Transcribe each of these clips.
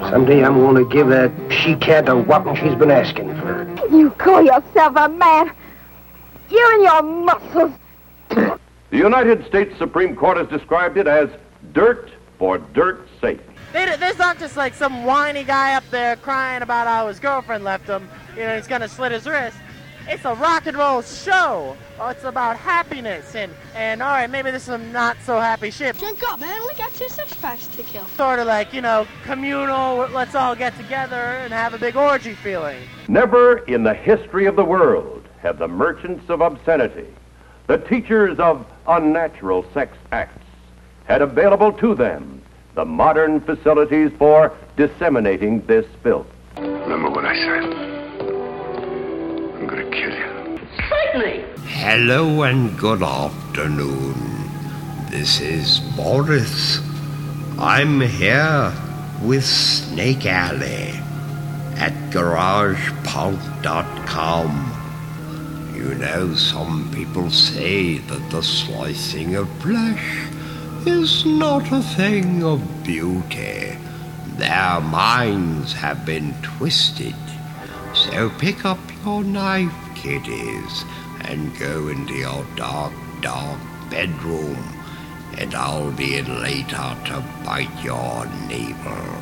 Someday I'm going to give that she-cat the whopping she's been asking for. You call yourself a man? You and your muscles. The United States Supreme Court has described it as dirt for dirt's sake. There's not just like some whiny guy up there crying about how his girlfriend left him. You know, he's gonna slit his wrist. It's a rock and roll show. Oh, it's about happiness and all right, maybe this is some not so happy shit. Drink up, man. We got 2 six-packs to kill. Sort of like, you know, communal, let's all get together and have a big orgy feeling. Never in the history of the world have the merchants of obscenity, the teachers of unnatural sex acts, had available to them the modern facilities for disseminating this filth. Remember what I said. I'm gonna kill you. Certainly. Hello and good afternoon. This is Boris. I'm here with Snake Alley at GaragePunk.com. You know, some people say that the slicing of flesh is not a thing of beauty. Their minds have been twisted. So pick up your knife, kiddies, and go into your dark, dark bedroom, and I'll be in later to bite your navel.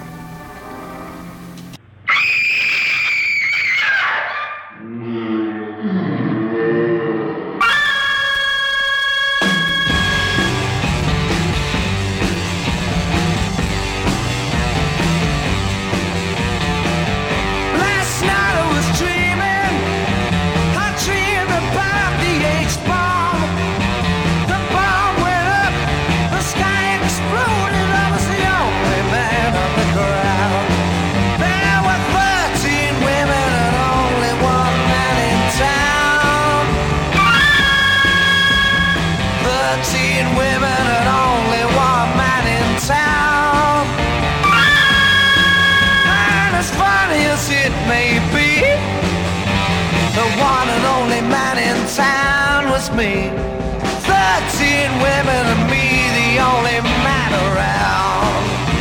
Me 13 women and me, the only man around.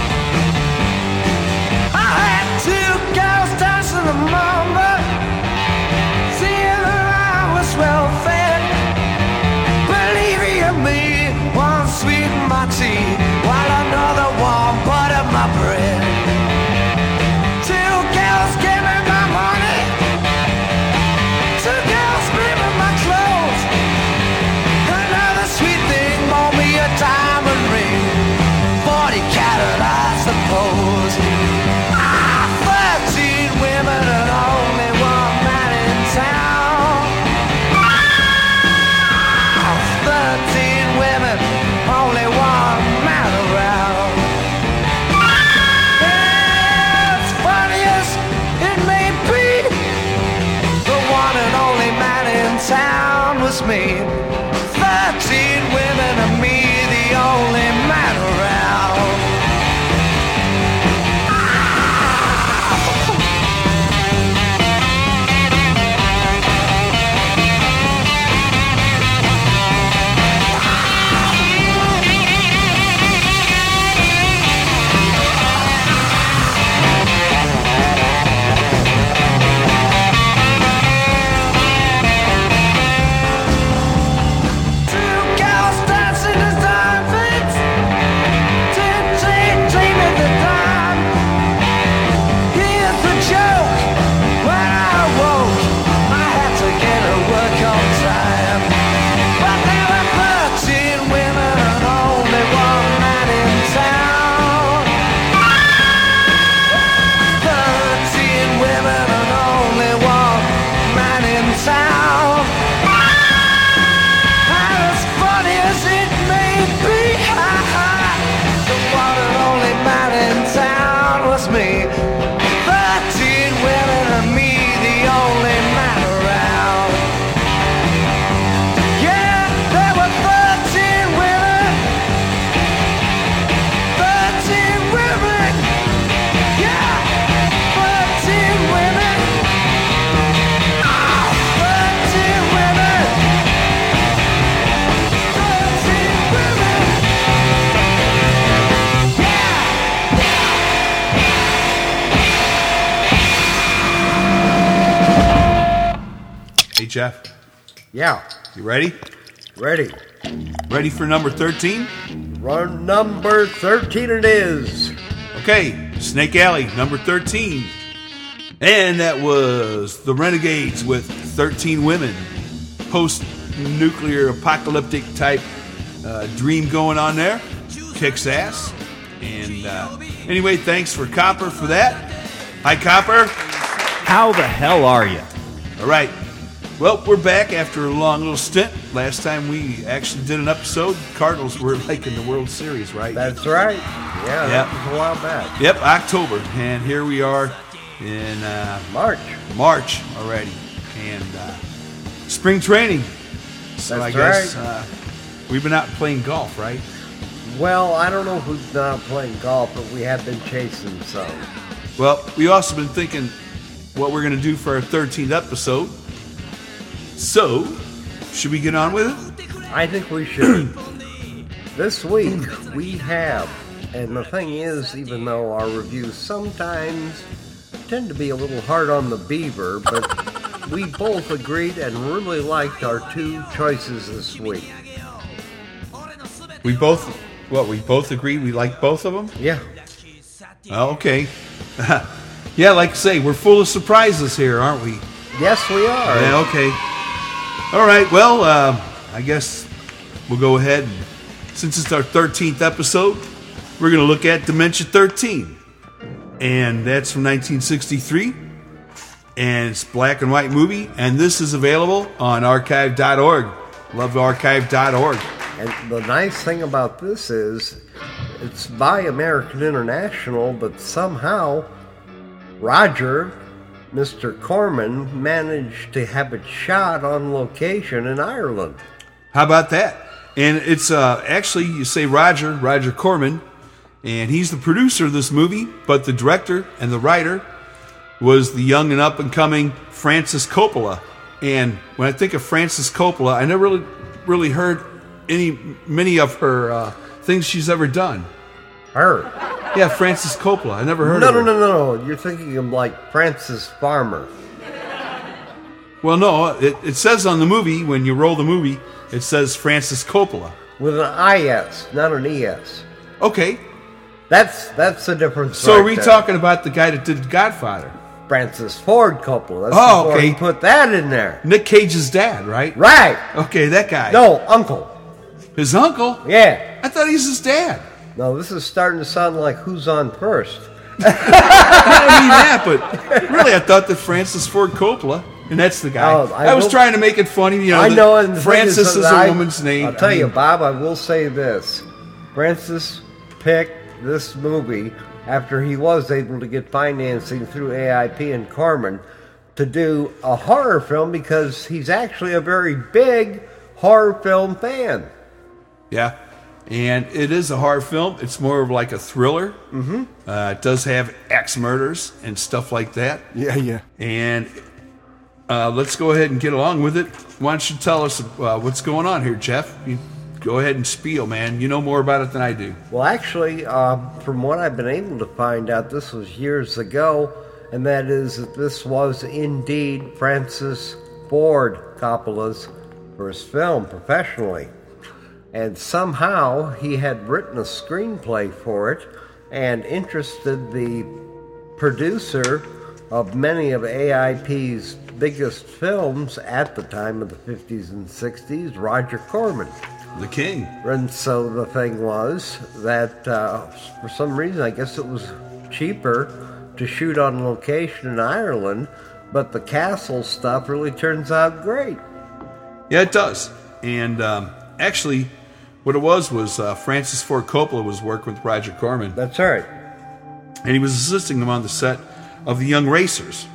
I had 2 girls dancing the mama, seeing that I was well fed. Believe you me, one sweetened my tea, while another one buttered my bread. 2 girls gave me my money, 2 girls gave me my clothes. Diamond ring, 40 carat, I suppose. 13 women and only one man in town. 13 women, only one man around. As funny as it may be, the one and only man in town was me. 13 women and me, the only man around. Jeff, Yeah, you ready? ready. Ready for number 13? Run number 13 it is. Okay, Snake Alley, number 13. And that was The Renegades with 13 Women. Post-nuclear apocalyptic type dream going on there. Kicks ass. And anyway, thanks for Copper for that. Hi, Copper. How the hell are you? All right. Well, we're back after a long little stint. Last time we actually did an episode, Cardinals were like in the World Series, right? That's right. Yeah, that was a while back. Yep, October. And here we are in March already. And spring training. So That's I guess right. we've been out playing golf, right? Well, I don't know who's not playing golf, but we have been chasing some. Well, we also been thinking what we're going to do for our 13th episode. So, should we get on with it? I think we should. This week, we have, and the thing is, even though our reviews sometimes tend to be a little hard on the Beaver, but we both agreed and really liked our two choices this week. We both agreed we like both of them? Yeah. Oh, okay. Yeah, like I say, we're full of surprises here, aren't we? Yes, we are. Yeah, okay. All right, well, I guess we'll go ahead. And, since it's our 13th episode, we're going to look at Dementia 13. And that's from 1963. And it's a black and white movie. And this is available on archive.org. Love archive.org. And the nice thing about this is it's by American International, but somehow Roger, Mr. Corman, managed to have it shot on location in Ireland. How about that? And it's actually, you say Roger Corman, and he's the producer of this movie, but the director and the writer was the young and up-and-coming Francis Coppola. And when I think of Francis Coppola, I never really heard many of her things she's ever done. Her? Yeah, Francis Coppola. I never heard of her. No. You're thinking of like Francis Farmer. Well, no, it says on the movie, when you roll the movie, it says Francis Coppola. With an I-S, not an E-S. Okay. That's the difference. So right are we there. talking about the guy that did Godfather? Francis Ford Coppola. That's Oh, before okay. he put that in there. Nick Cage's dad, right? Right. Okay, that guy. No, uncle. His uncle? Yeah. I thought he's his dad. No, this is starting to sound like Who's on First. I don't mean that, but really, I thought that Francis Ford Coppola, and that's the guy. Oh, I was trying to make it funny, you know. I know, and the Francis thing is a woman's name. I'll tell you, Bob, I will say this. Francis picked this movie after he was able to get financing through AIP and Corman to do a horror film because he's actually a very big horror film fan. Yeah, and it is a horror film. It's more of like a thriller. Mm-hmm. It does have axe murders and stuff like that. Yeah. And let's go ahead and get along with it. Why don't you tell us what's going on here, Jeff? You go ahead and spiel, man. You know more about it than I do. Well, actually, from what I've been able to find out, this was years ago, and that is that this was indeed Francis Ford Coppola's first film professionally. And somehow he had written a screenplay for it and interested the producer of many of AIP's biggest films at the time of the 50s and 60s, Roger Corman. The king. And so the thing was that for some reason, I guess it was cheaper to shoot on location in Ireland, but the castle stuff really turns out great. Yeah, it does. And actually, what it was Francis Ford Coppola was working with Roger Corman. That's right. And he was assisting him on the set of The Young Racers.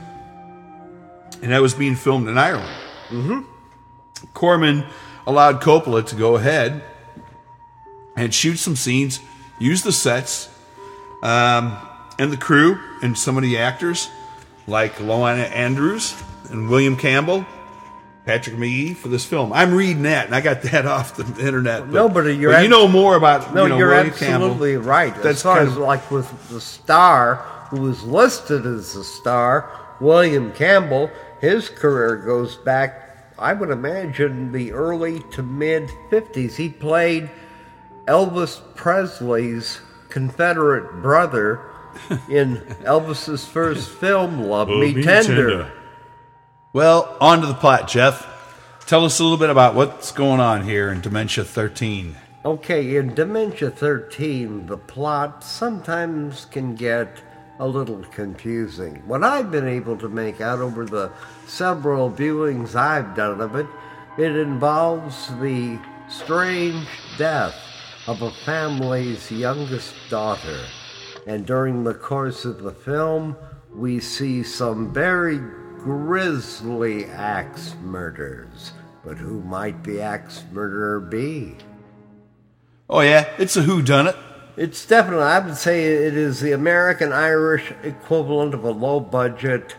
And that was being filmed in Ireland. Mm-hmm. Corman allowed Coppola to go ahead and shoot some scenes, use the sets, and the crew, and some of the actors, like Loana Andrews and William Campbell, Patrick McGee, for this film. I'm reading that, and I got that off the internet. But you know more about you're William absolutely Campbell. right. That's as far kind as of, like with the star who was listed as the star, William Campbell, his career goes back I would imagine, the early to mid-50s. He played Elvis Presley's Confederate brother in Elvis's first film, Love Me Tender. Well, on to the plot, Jeff. Tell us a little bit about what's going on here in Dementia 13. Okay, in Dementia 13, the plot sometimes can get a little confusing. What I've been able to make out over the several viewings I've done of it, it involves the strange death of a family's youngest daughter. And during the course of the film, we see some very grisly axe murders. But who might the axe murderer be? Oh yeah, it's a whodunit. It's definitely, I would say it is the American-Irish equivalent of a low-budget,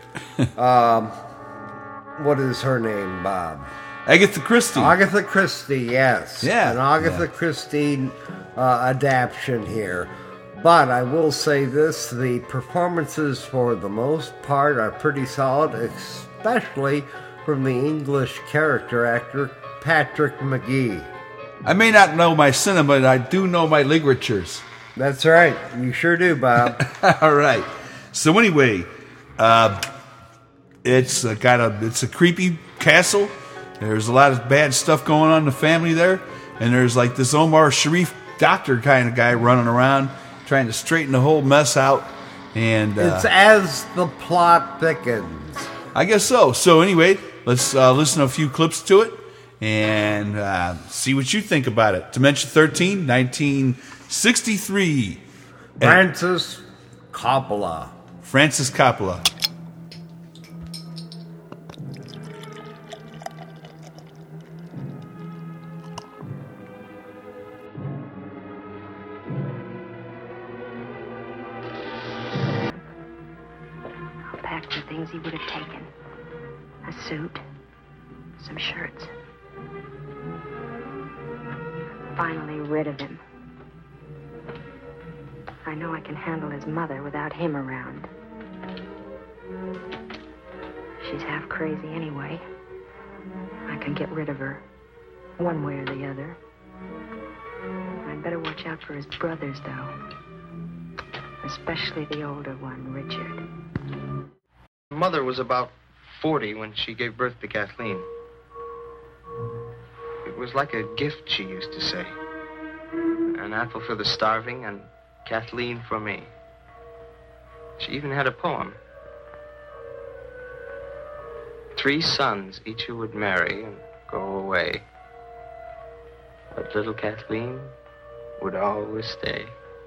what is her name, Bob? Agatha Christie. Agatha Christie, yes. Yeah. An Agatha Christie adaptation here. But I will say this, the performances for the most part are pretty solid, especially from the English character actor Patrick McGee. I may not know my cinema, but I do know my literatures. That's right. You sure do, Bob. All right. So anyway, it's a creepy castle. There's a lot of bad stuff going on in the family there, and there's like this Omar Sharif doctor kind of guy running around trying to straighten the whole mess out. And it's as the plot thickens. I guess so. So anyway, let's listen to a few clips to it and see what you think about it. Dementia 13, 1963. Francis Coppola. Francis Coppola. I'll pack the things he would have taken. A suit, some shirts. Finally rid of him. I know I can handle his mother without him around. She's half crazy anyway. I can get rid of her, one way or the other. I'd better watch out for his brothers, though. Especially the older one, Richard. Mother was about 40 when she gave birth to Kathleen. It was like a gift, she used to say. An apple for the starving and Kathleen for me. She even had a poem. 3 sons, each who would marry and go away. But little Kathleen would always stay.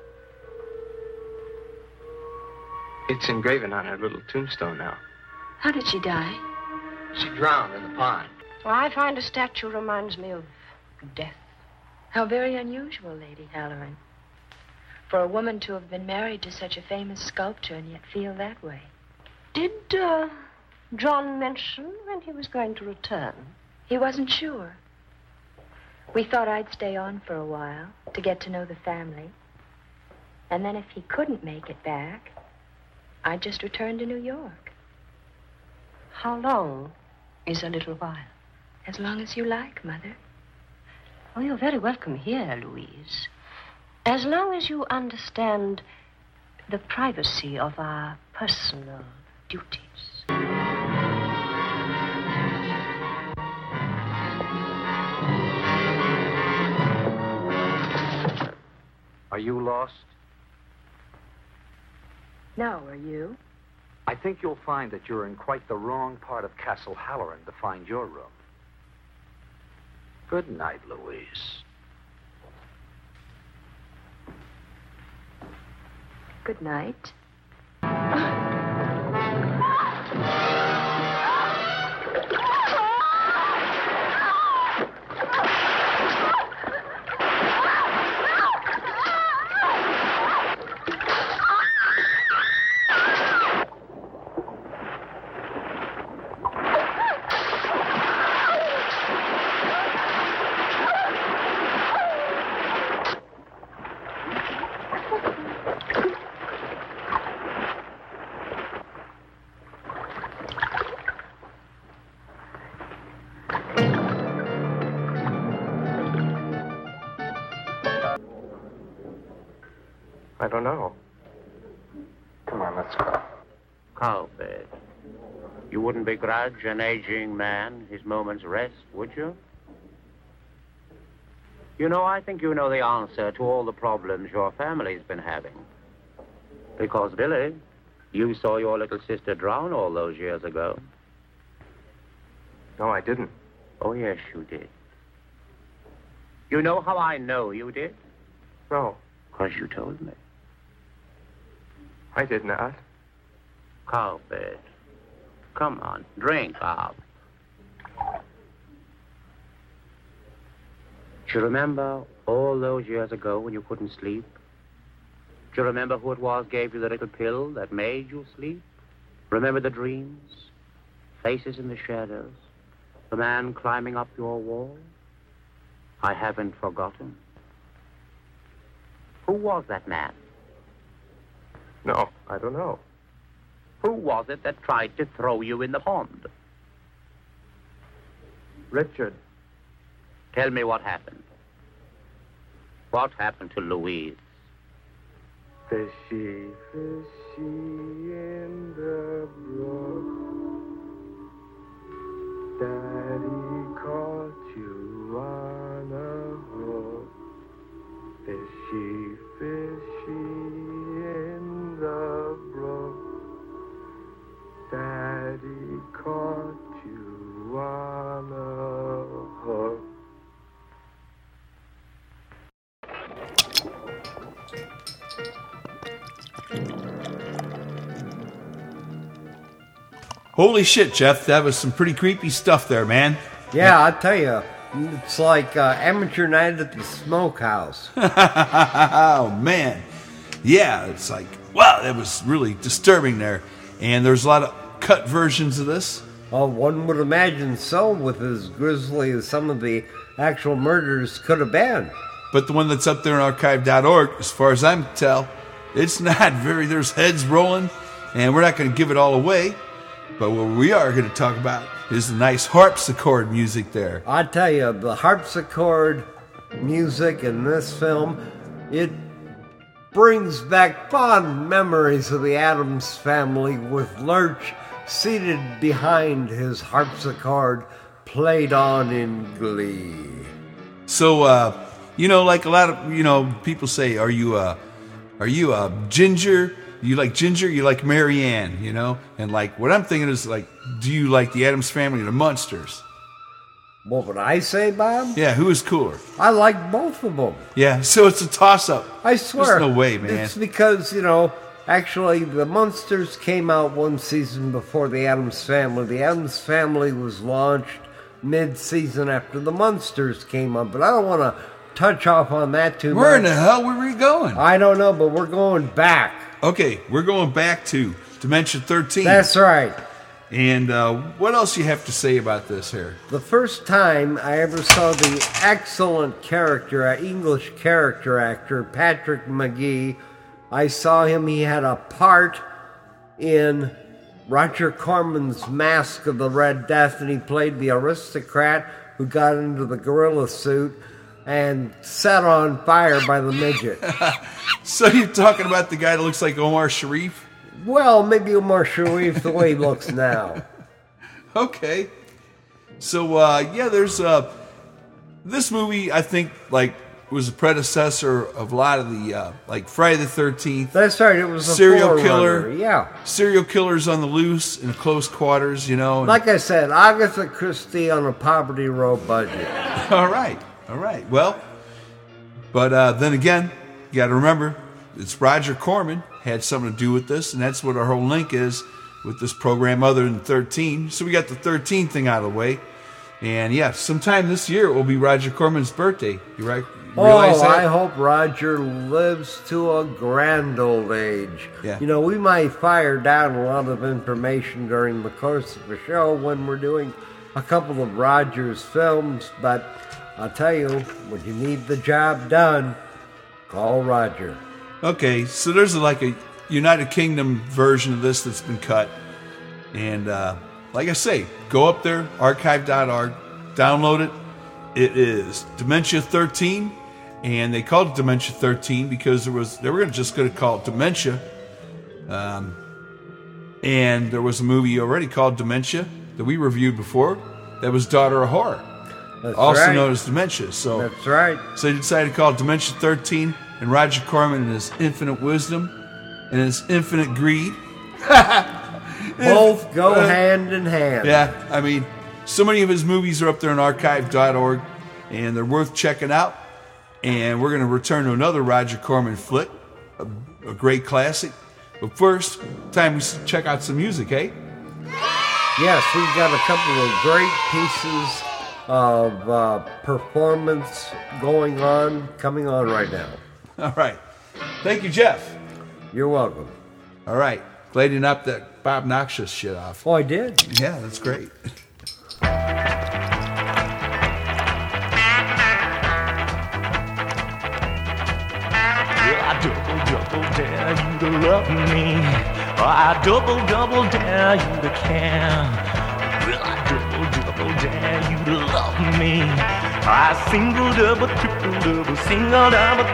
It's engraven on her little tombstone now. How did she die? She drowned in the pond. Well, I find a statue reminds me of death. How very unusual, Lady Halloran. For a woman to have been married to such a famous sculptor and yet feel that way. Did John mention when he was going to return? He wasn't sure. We thought I'd stay on for a while to get to know the family. And then if he couldn't make it back, I'd just return to New York. How long is a little while? As long as you like, Mother. Oh, you're very welcome here, Louise. As long as you understand the privacy of our personal duties. Are you lost? No, are you? I think you'll find that you're in quite the wrong part of Castle Halloran to find your room. Good night, Louise. Good night. I don't know. Come on, let's go. Cowbed, you wouldn't begrudge an aging man his moment's rest, would you? You know, I think you know the answer to all the problems your family's been having. Because, Billy, you saw your little sister drown all those years ago. No, I didn't. Oh, yes, you did. You know how I know you did? No. Because you told me. I did not. Cowbed, come on, drink up. Do you remember all those years ago when you couldn't sleep? Do you remember who it was gave you the little pill that made you sleep? Remember the dreams? Faces in the shadows? The man climbing up your wall? I haven't forgotten. Who was that man? No, I don't know. Who was it that tried to throw you in the pond? Richard. Tell me what happened. What happened to Louise? Fishy, fishy in the brook. Daddy caught you on a hook. Fishy, fishy in the brook. Daddy caught you on a hook. Holy shit, Jeff, that was some pretty creepy stuff there, man. Yeah, I'll tell you. It's like amateur night at the smokehouse. Oh, man. Yeah, it's like, wow, that was really disturbing there. And there's a lot of cut versions of this. Oh, one would imagine so, with as grisly as some of the actual murders could have been. But the one that's up there on archive.org, as far as I can tell, it's not very, there's heads rolling, and we're not going to give it all away. But what we are going to talk about is the nice harpsichord music there. I tell you, the harpsichord music in this film, it brings back fond memories of the Addams Family, with Lurch seated behind his harpsichord, played on in glee. So, you know, like a lot of, you know, people say, are you a ginger? You like Ginger, you like Mary Ann, you know? And like, what I'm thinking is like, do you like the Addams Family or the Munsters? What would I say, Bob? Yeah, who is cooler? I like both of them. Yeah, so it's a toss-up. I swear. There's no way, man. It's because, you know, actually the Munsters came out one season before the Addams Family. The Addams Family was launched mid-season after the Munsters came up, but I don't want to touch off on that too much. Where in the hell were we going? I don't know, but we're going back. Okay, we're going back to Dimension 13. That's right. And what else you have to say about this here? The first time I ever saw the excellent English character actor, Patrick McGee, I saw him. He had a part in Roger Corman's Mask of the Red Death, and he played the aristocrat who got into the gorilla suit and set on fire by the midget. So you're talking about the guy that looks like Omar Sharif? Well, maybe Omar Sharif the way he looks now. Okay. So, yeah, there's... this movie, I think, like, was a predecessor of a lot of the, like, Friday the 13th. That's right, it was a serial killer. Yeah. Serial killers on the loose in close quarters, you know. Like I said, Agatha Christie on a Poverty Row budget. All right. Well, but then again, you got to remember, it's Roger Corman had something to do with this, and that's what our whole link is with this program other than 13. So we got the 13 thing out of the way. And yeah, sometime this year it will be Roger Corman's birthday. You right? Realize that? I hope Roger lives to a grand old age. Yeah. You know, we might fire down a lot of information during the course of the show when we're doing a couple of Roger's films, but I'll tell you, when you need the job done, call Roger. Okay, so there's like a United Kingdom version of this that's been cut. And like I say, go up there, archive.org, download it. It is Dementia 13. and they called it Dementia 13 because they were just going to call it Dementia. And there was a movie already called Dementia that we reviewed before that was Daughter of Horror, also known as Dementia. So that's right. So they decided to call it Dementia 13, and Roger Corman, in his infinite wisdom and his infinite greed, both go hand in hand. Yeah, I mean, so many of his movies are up there on archive.org, and they're worth checking out. And we're going to return to another Roger Corman flick, a great classic. But first, time we check out some music, eh? Yes, we've got a couple of great pieces of performance coming on right now. All right. Thank you, Jeff. You're welcome. All right. Glad you knocked that Bob Noxious shit off. Oh, I did? Yeah, that's great. I double dare you to love me. I double dare you to care. Well, I double dare you to love me. I single double single double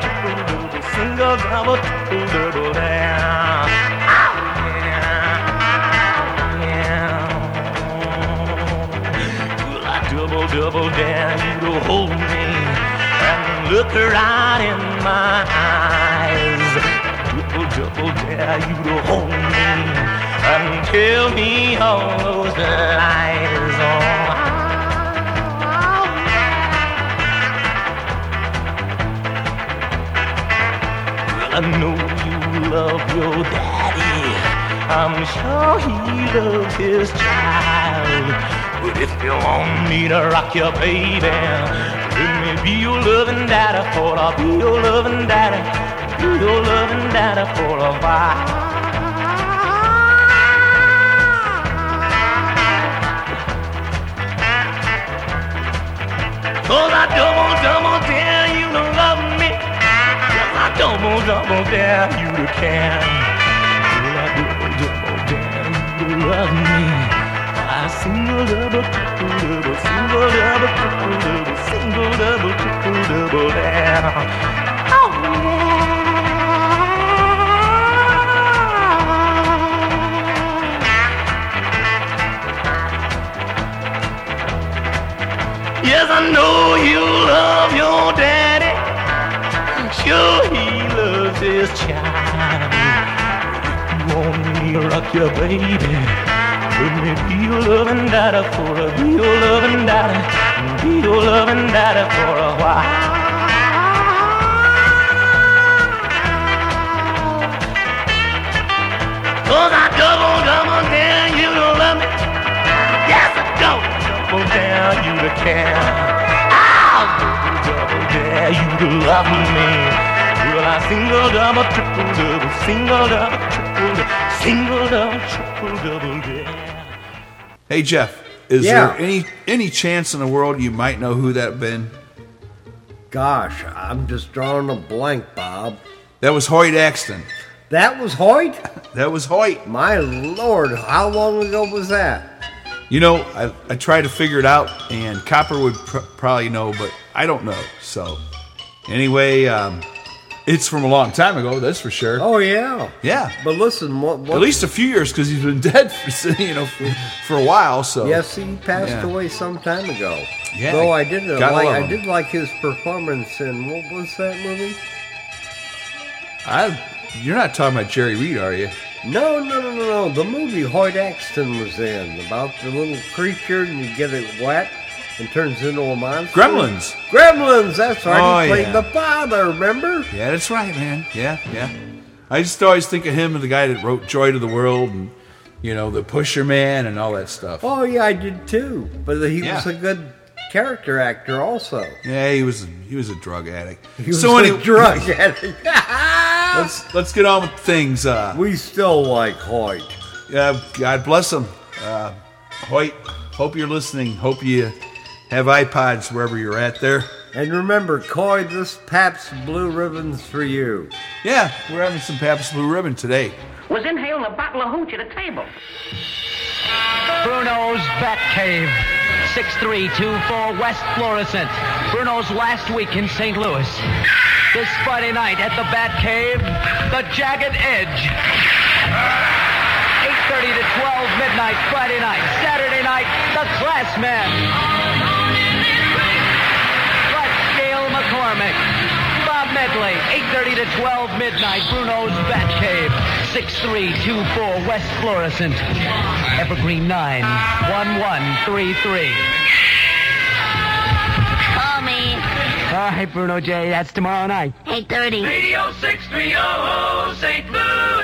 triple dare. Well, I double dare you to hold me and look right in my eyes. Double dare you to hold me and tell me all those lies. Well, I know you love your daddy. I'm sure he loves his child. But if you want me to rock your baby, let me be your loving daddy, for I'll be your loving daddy, be your loving daddy for a while. Cause I double dare you to love me. Yes, I double dare you to care. Well, I double dare you to love me. I single double triple single double triple single double triple dare. Oh yeah. Yes, I know you love your daddy. Sure, he loves his child. If you want me to rock your baby, let me be your loving daddy for a, be your loving daddy, be your loving daddy for a while. Cause I double dare you to love me. Yes, I double dare you to care. I'll double dare you to love me. Well, I single double single double dare. Hey, Jeff, is there any chance in the world you might know who that been? Gosh, I'm just drawing a blank, Bob. That was Hoyt Axton. That was Hoyt? That was Hoyt. My Lord, how long ago was that? You know, I tried to figure it out, and Copper would probably know, but I don't know. So, anyway, it's from a long time ago, that's for sure. Oh, yeah. Yeah. But listen, what at least a few years, because he's been dead for a while. So yes, he passed away some time ago. Yeah. Though I did like his performance in, what was that movie? You're not talking about Jerry Reed, are you? No. The movie Hoyt Axton was in, about the little creature and you get it wet and turns into a monster. Gremlins, that's right. He played the father, remember? Yeah, that's right, man. Yeah. I just always think of him as the guy that wrote Joy to the World and, the Pusher Man and all that stuff. Oh, yeah, I did too. But he was a good character actor also. Yeah, he was a drug addict. Drug addict. Let's get on with things. We still like Hoyt. Yeah, God bless him. Hoyt, hope you're listening. Hope you have iPods wherever you're at there. And remember, Coy, this Pabst Blue Ribbon's for you. Yeah, we're having some Pabst Blue Ribbon today. was inhaling a bottle of hooch at a table. Bruno's Bat Cave, 6324 West Florissant. Bruno's last week in St. Louis. This Friday night at the Bat Cave, The Jagged Edge. 8:30 to 12 midnight Friday night. Saturday night, The Glassman. Gail McCormick. Bob Medley, 8:30 to 12 midnight, Bruno's Bat Cave, 6324 West Florissant, Evergreen 91133. Call me. All right, Bruno J., that's tomorrow night. 8:30. Radio 630 St. Louis.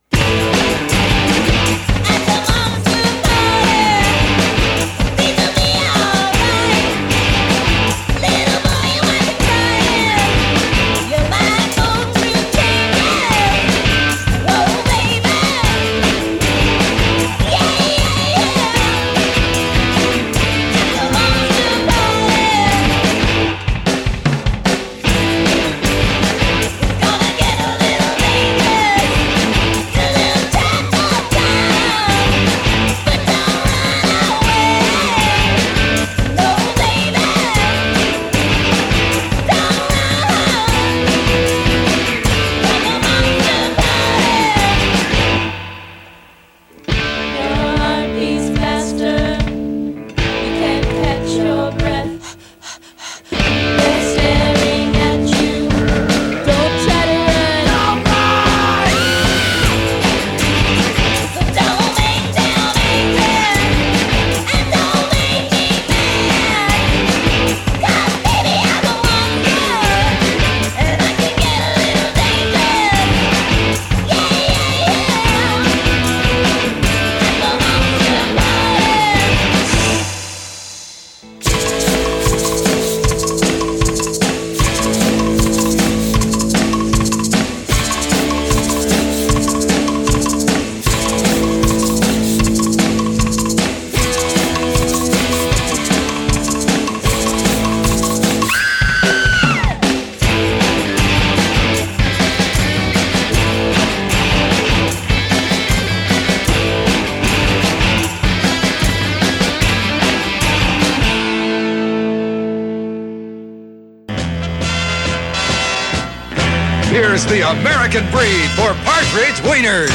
Here's the American breed for Partridge Wieners.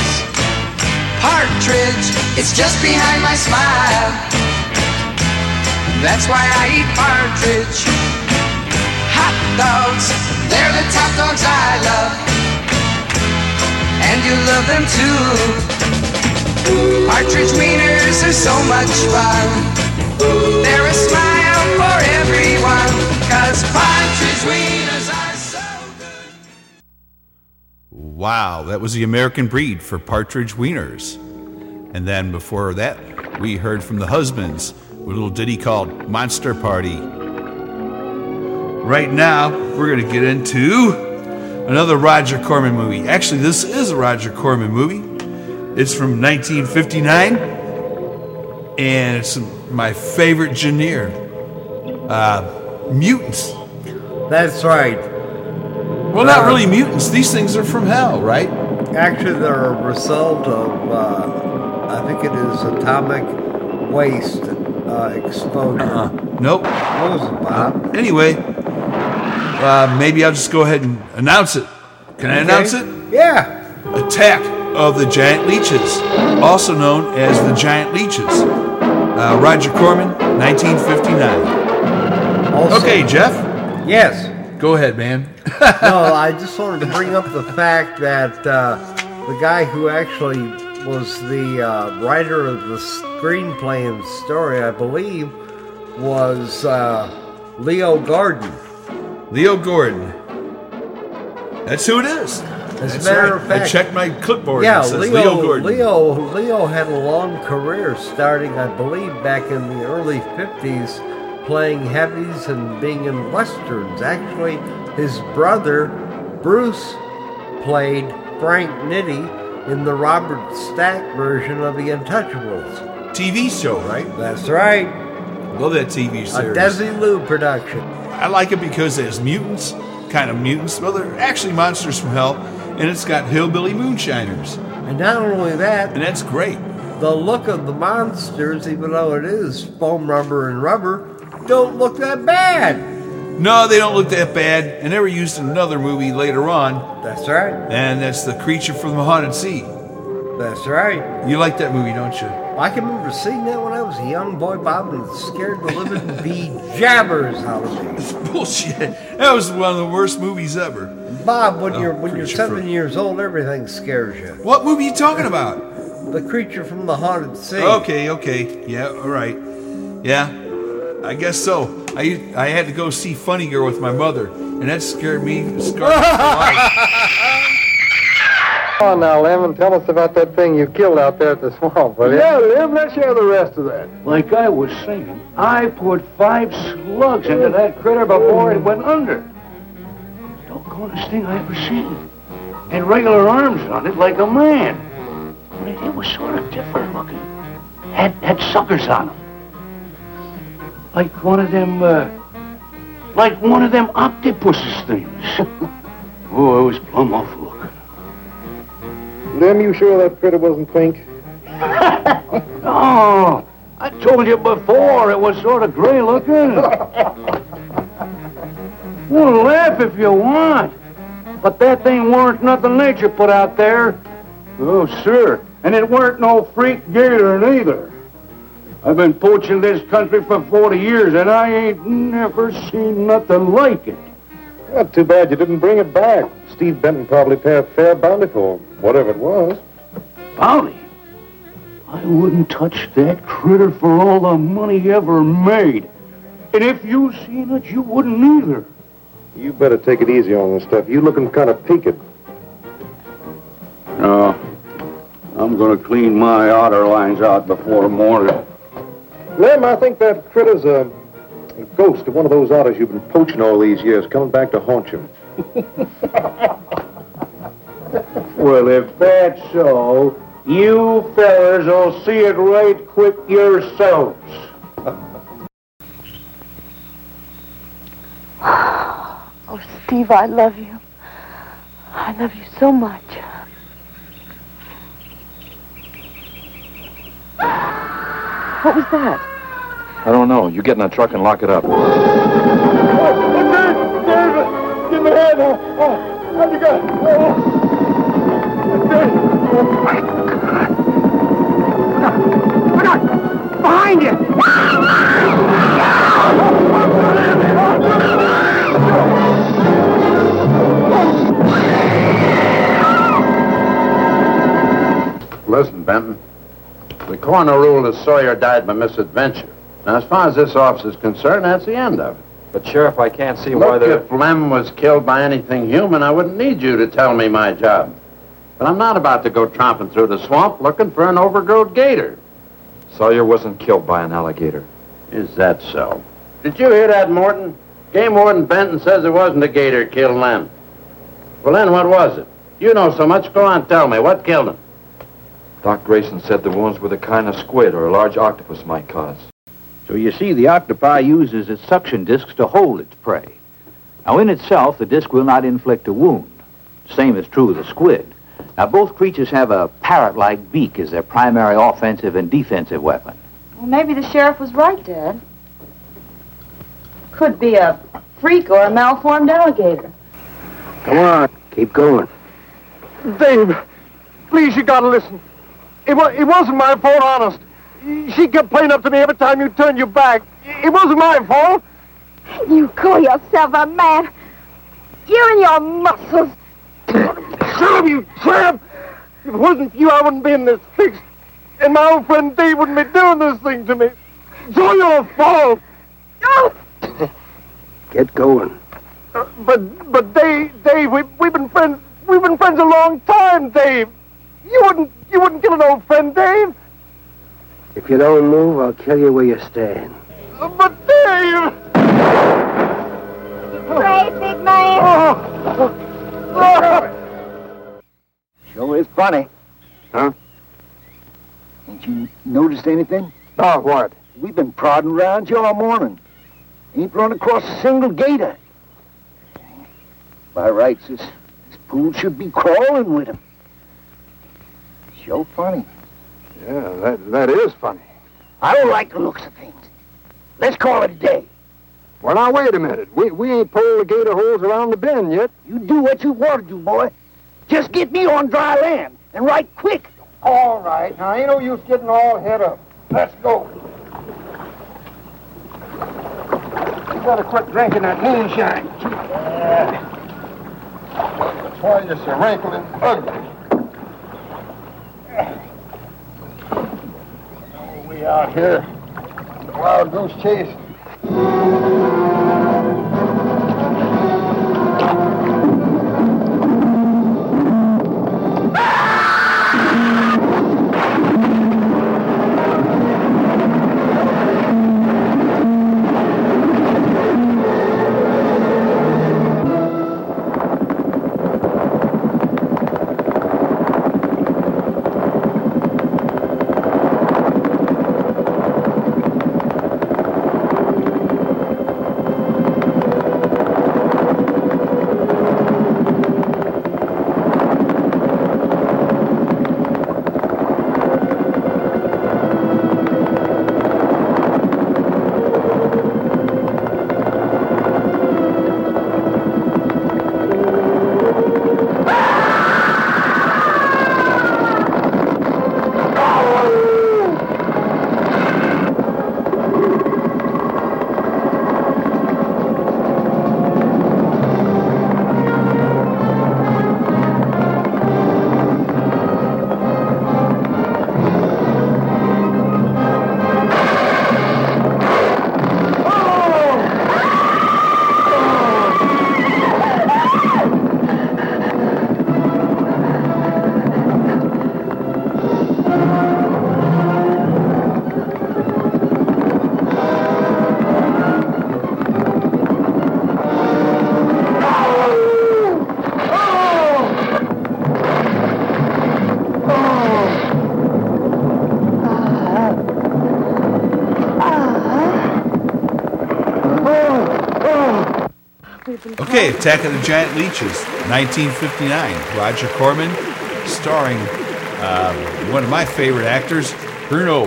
Partridge, it's just behind my smile. That's why I eat partridge. Hot dogs, they're the top dogs I love. And you love them too. Partridge wieners are so much fun. They're a smile for everyone. 'Cause partridge wieners are so good. Wow, that was the American breed for Partridge Wieners. And then before that, we heard from the Husbands with a little ditty called Monster Party. Right now, we're going to get into another Roger Corman movie. Actually, this is a Roger Corman movie. It's from 1959, and it's my favorite genre, mutants. That's right. Well, not really mutants. These things are from hell, right? Actually, they're a result of, I think it is atomic waste exposure. Nope. What was it, Bob? Anyway, maybe I'll just go ahead and announce it. Can I announce it? Yeah. Attack of the Giant Leeches, also known as the Giant Leeches. Roger Corman, 1959. Also, okay, Jeff? Yes. Go ahead, man. No, I just wanted to bring up the fact that the guy who actually was the writer of the screenplay and story, I believe, was Leo Gordon. Leo Gordon. That's who it is. As a matter of fact, I checked my clipboard. Yeah, and it says Leo Gordon. Leo had a long career starting, I believe, back in the early 50s, playing heavies and being in westerns. Actually, his brother, Bruce, played Frank Nitti in the Robert Stack version of The Untouchables. TV show, right? That's right. Love that TV series. A Desilu production. I like it because it has mutants, kind of mutants. Well, they're actually monsters from hell, and it's got hillbilly moonshiners. And not only that... And that's great. The look of the monsters, even though it is foam rubber and rubber, don't look that bad. No, they don't look that bad. And they were used in another movie later on. That's right. And that's The Creature from the Haunted Sea. That's right. You like that movie, don't you? I can remember seeing that when I was a young boy, Bob, and it scared the living jabbers out of me. It's bullshit. That was one of the worst movies ever. Bob, when you're 7 years old, everything scares you. What movie are you talking about? The Creature from the Haunted Sea. Okay. Yeah, all right. Yeah, I guess so. I had to go see Funny Girl with my mother, and that scared me. Scarred me for life. Come on now, Lem, and tell us about that thing you killed out there at the swamp, will you? Yeah, Lem, let's hear the rest of that. Like I was saying, I put 5 slugs into that critter before it went under. Doggonest thing I ever seen. Had regular arms on it like a man. Only it was sort of different looking. Had suckers on them. Like one of them octopuses things. Oh, it was plumb awful looking. Lem, you sure that critter wasn't pink? Oh, I told you before it was sort of gray looking. Well, laugh if you want. But that thing weren't nothing nature put out there. Oh, sir. And it weren't no freak gator neither. I've been poaching this country for 40 years, and I ain't never seen nothing like it. Well, too bad you didn't bring it back. Steve Benton probably paid a fair bounty for whatever it was. Bounty? I wouldn't touch that critter for all the money he ever made. And if you seen it, you wouldn't either. You better take it easy on this stuff. You looking kind of peaked. No. I'm going to clean my otter lines out before morning. Lem, I think that critter's a ghost of one of those otters you've been poaching all these years, coming back to haunt you. Well, if that's so, you fellas will see it right quick yourselves. Oh, Steve, I love you. I love you so much. What was that? I don't know. You get in that truck and lock it up. Give me a hand. How'd you go? My God! Behind you! Listen, Benton. The coroner ruled that Sawyer died by misadventure. Now, as far as this officer's concerned, that's the end of it. But, Sheriff, I can't see why they're... If Lem was killed by anything human, I wouldn't need you to tell me my job. But I'm not about to go tromping through the swamp looking for an overgrown gator. Sawyer wasn't killed by an alligator. Is that so? Did you hear that, Morton? Game Warden Benton says it wasn't a gator killed Lem. Well, then, what was it? You know so much. Go on, tell me. What killed him? Doc Grayson said the wounds were the kind of squid or a large octopus might cause. So you see, the octopi uses its suction discs to hold its prey. Now, in itself, the disc will not inflict a wound. Same is true of the squid. Now, both creatures have a parrot-like beak as their primary offensive and defensive weapon. Well, maybe the sheriff was right, Dad. Could be a freak or a malformed alligator. Come on, keep going. Dave, please, you gotta listen. It wasn't my fault, honest. She kept playing up to me every time you turned your back. It wasn't my fault. You call yourself a man. You and your muscles. Shut up, you tramp! If it wasn't for you, I wouldn't be in this fix. And my old friend Dave wouldn't be doing this thing to me. It's all your fault. Oh! Get going. But Dave, we've been friends. We've been friends a long time, Dave. You wouldn't kill an old friend, Dave. If you don't move, I'll kill you where you stand. But Dave! Brave, big man. Sure is funny. Huh? Ain't you noticed anything? Oh, what? We've been prodding around you all morning. Ain't run across a single gator. By rights, this pool should be crawling with him. Show funny. Yeah, that is funny. I don't like the looks of things. Let's call it a day. Well, now, wait a minute. We ain't pulled the gator holes around the bend yet. You do what you want to do, boy. Just get me on dry land, and right quick. All right. Now, ain't no use getting all head up. Let's go. You better quit drinking that moonshine. That's why you're so wrinkled and ugly. We out here, wild goose chase. Okay, Attack of the Giant Leeches, 1959. Roger Corman, starring one of my favorite actors, Bruno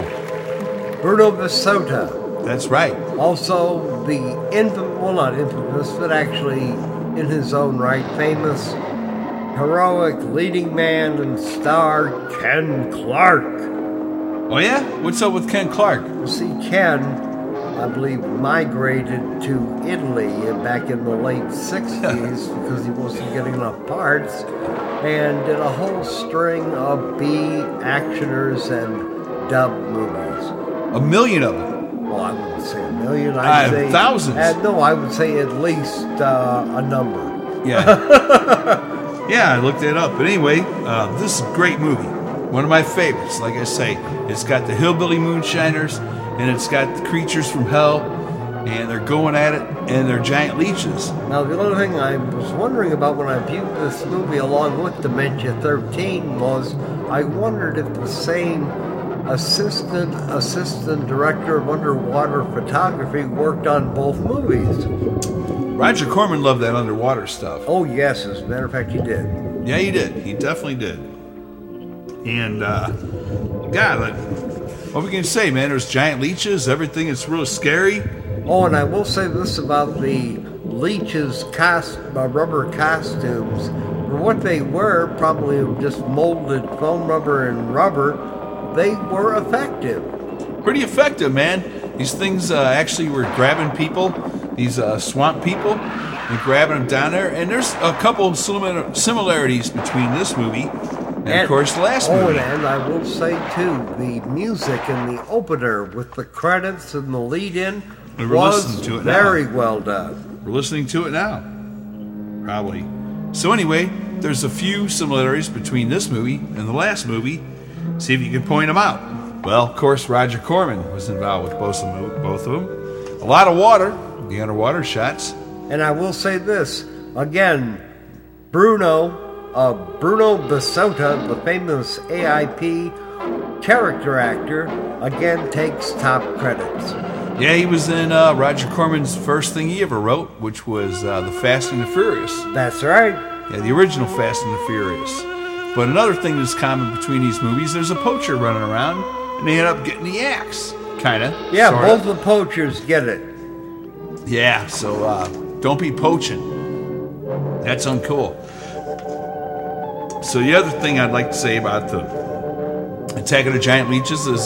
Basota. That's right. Also, the not infamous, but actually, in his own right, famous, heroic leading man and star, Ken Clark. Oh, yeah? What's up with Ken Clark? See, Ken, I believe, migrated to Italy back in the late 60s because he wasn't getting enough parts, and did a whole string of B actioners and dub movies. A million of them. Well, I wouldn't say a million. I'd say thousands. No, I would say at least a number. Yeah. Yeah, I looked it up. But anyway, this is a great movie. One of my favorites. Like I say, it's got the hillbilly moonshiners, and it's got the creatures from hell, and they're going at it, and they're giant leeches. Now, the other thing I was wondering about when I viewed this movie along with Dementia 13 was I wondered if the same assistant director of underwater photography worked on both movies. Roger Corman loved that underwater stuff. Oh, yes. As a matter of fact, he did. Yeah, he did. He definitely did. And, God, what we can say, man? There's giant leeches, everything is real scary. Oh, and I will say this about the leeches' rubber costumes. For what they were, probably just molded foam rubber and rubber, they were effective. Pretty effective, man. These things actually were grabbing people, these swamp people, and grabbing them down there. And there's a couple of similarities between this movie and, of course, the last movie. And I will say, too, the music in the opener with the credits and the lead-in was very well done. We're listening to it now. Probably. So anyway, there's a few similarities between this movie and the last movie. See if you can point them out. Well, of course, Roger Corman was involved with both of them. A lot of water, the underwater shots. And I will say this, again, Bruno Basota, the famous AIP character actor, again takes top credits. Yeah, he was in Roger Corman's first thing he ever wrote, which was The Fast and the Furious. That's right. Yeah, the original Fast and the Furious. But another thing that's common between these movies, there's a poacher running around, and they end up getting the axe, kind of. Yeah, sorta. both the poachers get it. Yeah, so don't be poaching. That's uncool. So the other thing I'd like to say about the Attack of the Giant Leeches is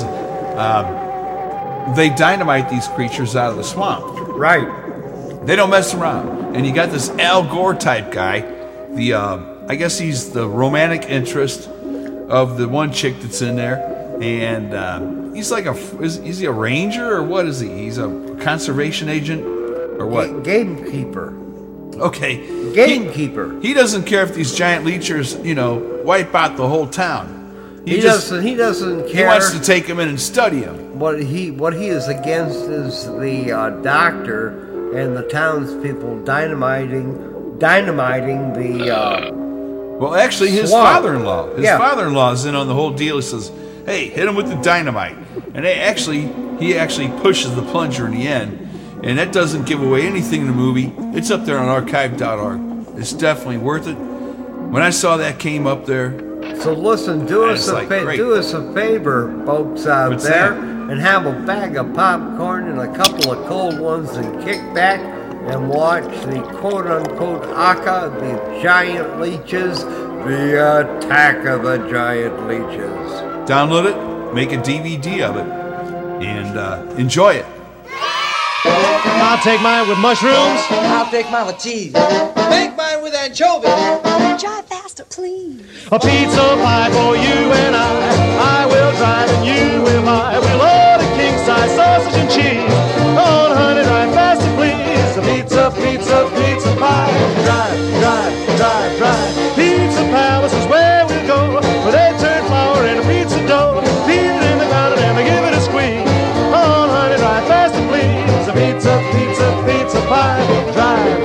they dynamite these creatures out of the swamp. Right. They don't mess around. And you got this Al Gore type guy. I guess he's the romantic interest of the one chick that's in there. And he's like is he a ranger or what is he? He's a conservation agent or what? Gamekeeper. Okay. Gamekeeper. He doesn't care if these giant leechers, wipe out the whole town. He doesn't care. He wants to take them in and study them. What he is against is the doctor and the townspeople dynamiting the. Well, actually, his father-in-law. Father-in-law is in on the whole deal. He says, "Hey, hit him with the dynamite," and he actually pushes the plunger in the end. And that doesn't give away anything in the movie. It's up there on archive.org. It's definitely worth it. When I saw that came up there. So listen, do us a favor, folks out there, and have a bag of popcorn and a couple of cold ones and kick back and watch the quote-unquote Aka, the giant leeches, the Attack of the Giant Leeches. Download it, make a DVD of it, and enjoy it. I'll take mine with mushrooms. I'll take mine with cheese. Make mine with anchovy. Drive faster, please. A pizza pie for you and I will drive and you will buy. We'll order king-size sausage and cheese. Oh, honey, drive faster, please. A pizza pie. Drive. Pizza Palace is where we'll go. Where they turn flour into pizza dough. Beat it in the ground and then they give it a squeeze. Oh, honey, drive faster, please. A pizza pie. Drive.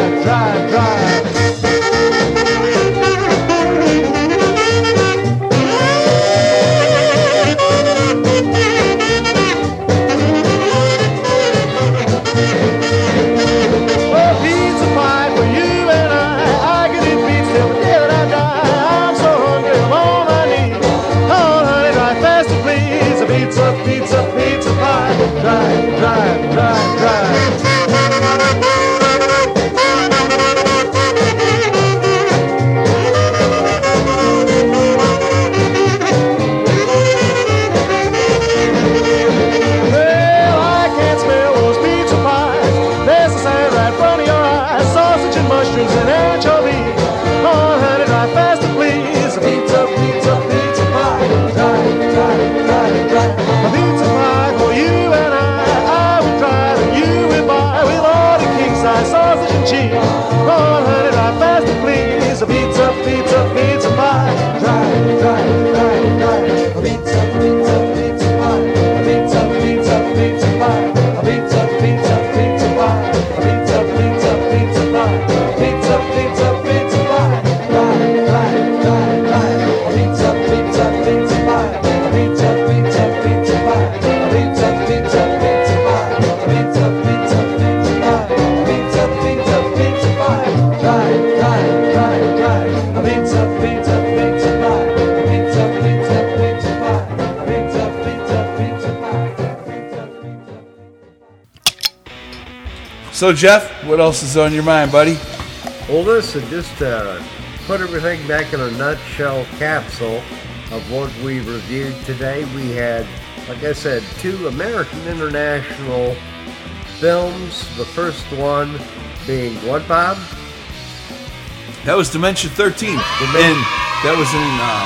So, Jeff, what else is on your mind, buddy? Well, listen, just to put everything back in a nutshell capsule of what we reviewed today, we had, like I said, 2 American International films. The first one being what, Bob? That was Dimension 13. And that was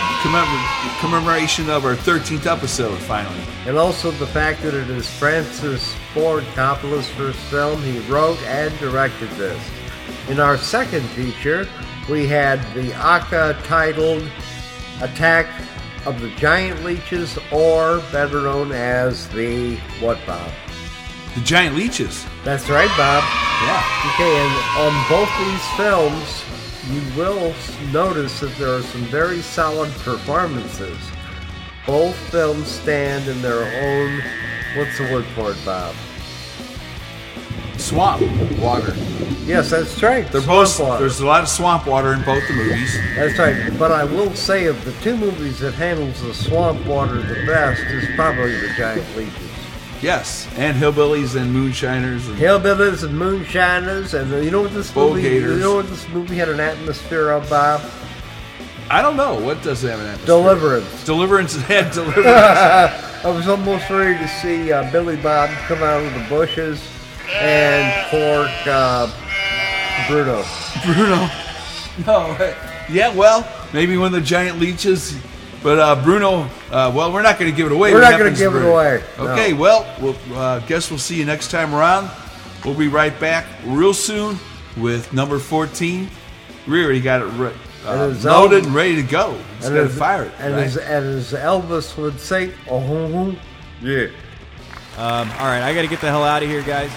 in commemoration of our 13th episode, finally. And also the fact that it is Francis Ford Coppola's first film. He wrote and directed this. In our second feature, we had the Aka titled Attack of the Giant Leeches, or better known as the what, Bob? The Giant Leeches. That's right, Bob. Yeah. Okay, and on both these films, you will notice that there are some very solid performances. Both films stand in their own, what's the word for it, Bob? swamp water. Yes, that's right. They're swamp both. water. There's a lot of swamp water in both the movies. That's right. But I will say, of the two movies that handles the swamp water the best is probably The Giant Leeches. Yes, and Hillbillies and Moonshiners. And Hillbillies and Moonshiners, and you know what this movie? Bowgators. You know what this movie had an atmosphere of, Bob? I don't know. What does it have an atmosphere? Deliverance. Deliverance had Deliverance. I was almost ready to see Billy Bob come out of the bushes and pork Bruno. Bruno. No. Yeah, well, maybe one of the giant leeches. But Bruno, well, we're not going to give it away. We're not going to give it away. Okay, no. well, guess we'll see you next time around. We'll be right back real soon with number 14. We already got it loaded and ready to go. Just got to fire it. And, right? as Elvis would say, oh, yeah. All right, I got to get the hell out of here, guys.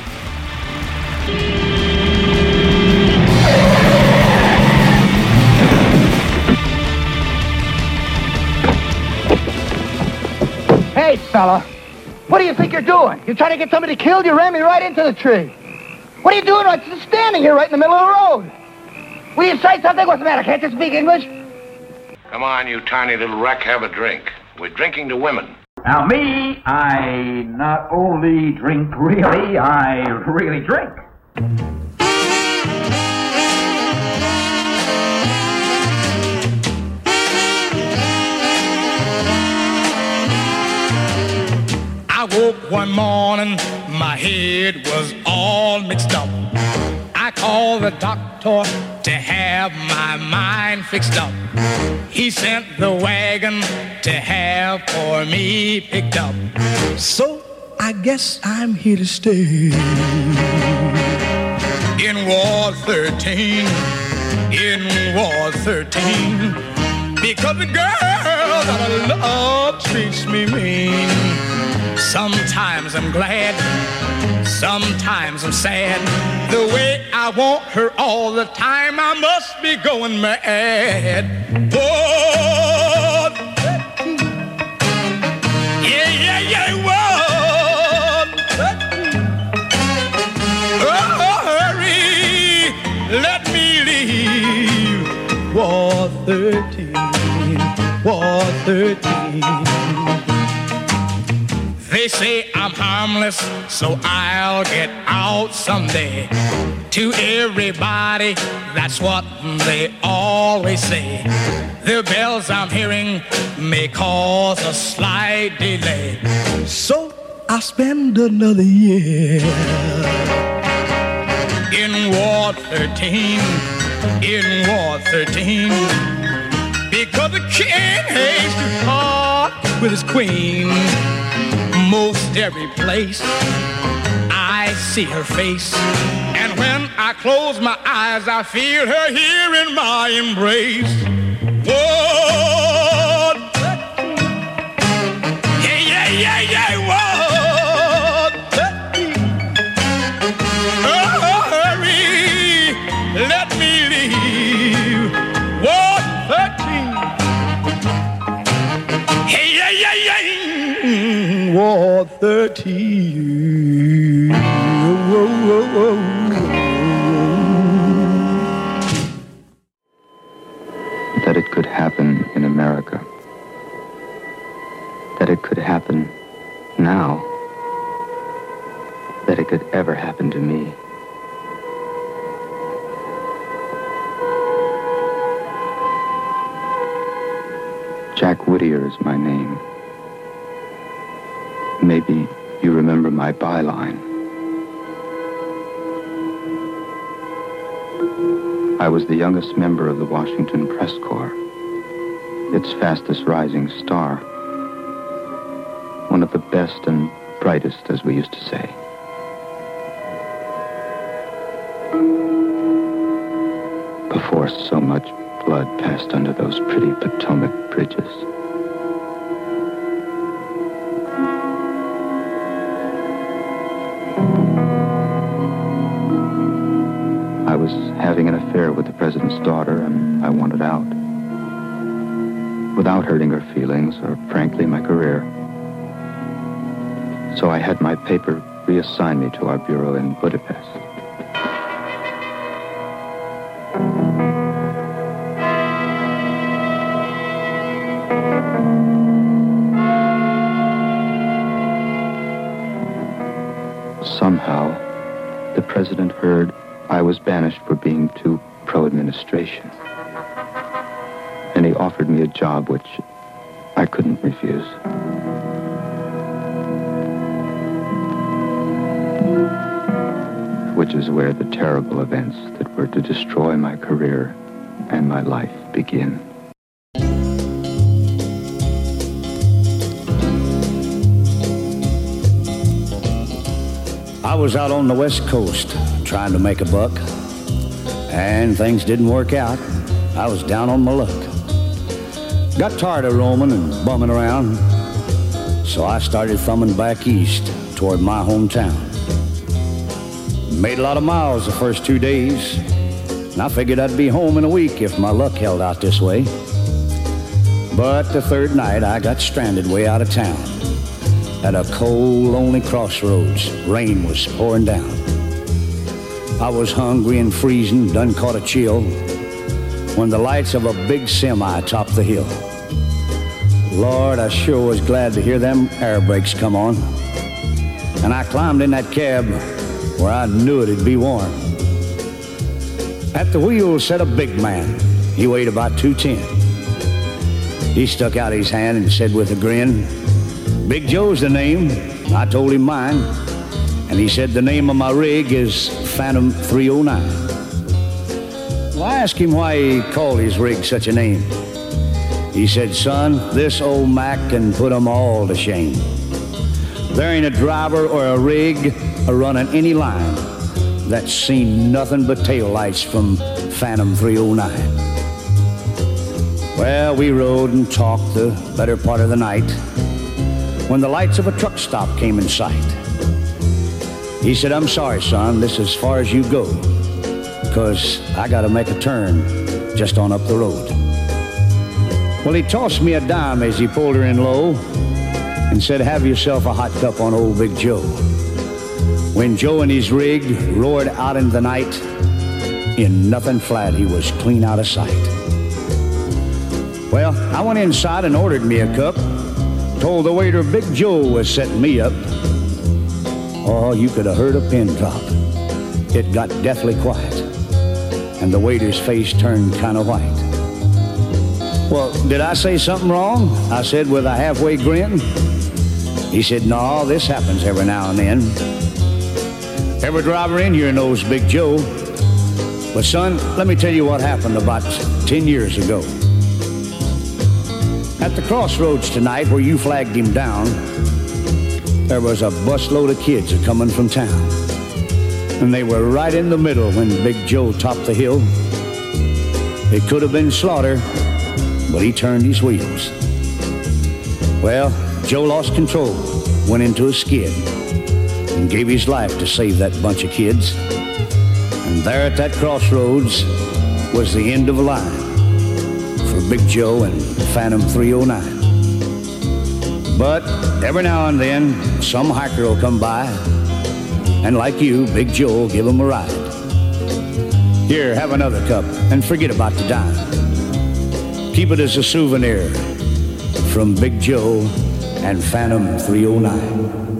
Hey, fella, what do you think you're doing? You're trying to get somebody killed? You ran me right into the tree. What are you doing? I'm just standing here right in the middle of the road. Will you say something? What's the matter? Can't you speak English? Come on, you tiny little wreck, have a drink. We're drinking to women. Now me, I not only drink really, I really drink. I woke one morning, my head was all mixed up. I called the doctor to have my mind fixed up. He sent the wagon to have for me picked up. So I guess I'm here to stay. In Ward 13, in Ward 13, because the girl that I love treats me mean. Sometimes I'm glad, sometimes I'm sad. The way I want her all the time, I must be going mad. Whoa, yeah, whoa. Oh, hurry, let me leave. Ward 13, Ward 13. They say I'm harmless, so I'll get out someday. To everybody, that's what they always say. The bells I'm hearing may cause a slight delay. So I'll spend another year in Ward 13, in Ward 13. Because the king hates to part with his queen. Most every place I see her face, and when I close my eyes I feel her here in my embrace. Whoa, yeah, whoa. Oh, hurry, let me leave. Whoa, 13. Hey, yeah. Ward 13. Whoa. That it could happen in America. That it could happen now. That it could ever happen to me. Jack Whittier is my name. Maybe you remember my byline. I was the youngest member of the Washington Press Corps, its fastest rising star. One of the best and brightest, as we used to say. Before so much blood passed under those pretty Potomac bridges. I was having an affair with the president's daughter, and I wanted out. Without hurting her feelings, or frankly, my career. So I had my paper reassign me to our bureau in Budapest. Somehow, the president heard I was banished for being too pro-administration. And he offered me a job which I couldn't refuse. Which is where the terrible events that were to destroy my career and my life begin. I was out on the West Coast trying to make a buck, and things didn't work out. I was down on my luck. Got tired of roaming and bumming around, so I started thumbing back east toward my hometown. Made a lot of miles the first 2 days, and I figured I'd be home in a week if my luck held out this way. But the third night, I got stranded way out of town at a cold, lonely crossroads. Rain was pouring down. I was hungry and freezing, done caught a chill, when the lights of a big semi topped the hill. Lord, I sure was glad to hear them air brakes come on. And I climbed in that cab where I knew it'd be warm. At the wheel sat a big man. He weighed about 210. He stuck out his hand and said with a grin, "Big Joe's the name." I told him mine, and he said the name of my rig is Phantom 309. Well, I asked him why he called his rig such a name. He said, "Son, this old Mac can put 'em all to shame. There ain't a driver or a rig a-running any line that's seen nothing but taillights from Phantom 309. Well, we rode and talked the better part of the night when the lights of a truck stop came in sight. He said, "I'm sorry, son, this is as far as you go, 'cause I gotta make a turn just on up the road." Well, he tossed me a dime as he pulled her in low and said, "Have yourself a hot cup on old Big Joe." When Joe and his rig roared out into the night, in nothing flat, he was clean out of sight. Well, I went inside and ordered me a cup, told the waiter Big Joe was setting me up. Oh, you could have heard a pin drop. It got deathly quiet, and the waiter's face turned kind of white. "Well, did I say something wrong?" I said with a halfway grin. He said, "No, this happens every now and then. Every driver in here knows Big Joe. But son, let me tell you what happened about 10 years ago. At the crossroads tonight where you flagged him down, there was a busload of kids a-coming from town. And they were right in the middle when Big Joe topped the hill. It could have been slaughter, but he turned his wheels. Well, Joe lost control, went into a skid, and gave his life to save that bunch of kids. And there at that crossroads was the end of a line for Big Joe and Phantom 309. But every now and then, some hiker will come by, and like you, Big Joe will give him a ride. Here, have another cup, and forget about the dime. Keep it as a souvenir from Big Joe and Phantom 309.